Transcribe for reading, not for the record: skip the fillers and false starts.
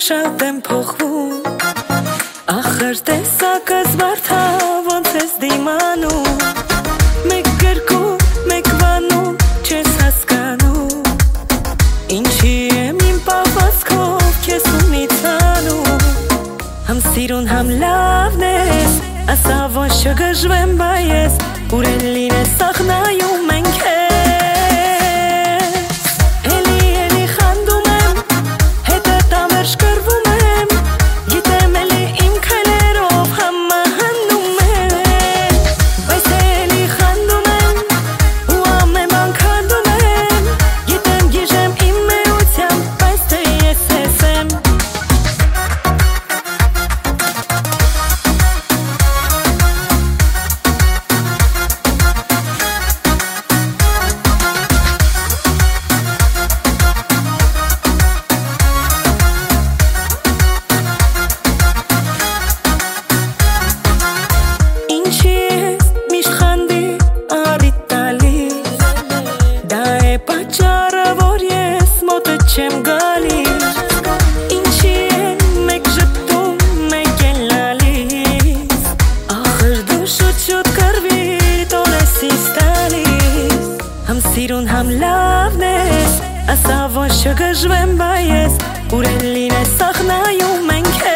շատ եմ փոխվում Ախր տեսակս բարդ ոնց ես դիմանում Մեկ գրքում, մեկ վանում, չես հասկանում Ինչի եմ իմ պահվածքով քեզ ունիցանում Համ սիրուն, համ լավն ես Ասա ոնց չգժվեմ բայ ես Ուրեն լինես սաղնայում ենք ես Չեմ գալիս Ինչի եմ մեկ ժպտում, մեկ են լալիս Ախր դու շուտ կրվիտ օրես ինձ տալիս Համ սիրուն, համ լավն ես Ասա ոնց չգժվեմ բայ ես Ուրեն լինես սաղնայում ենք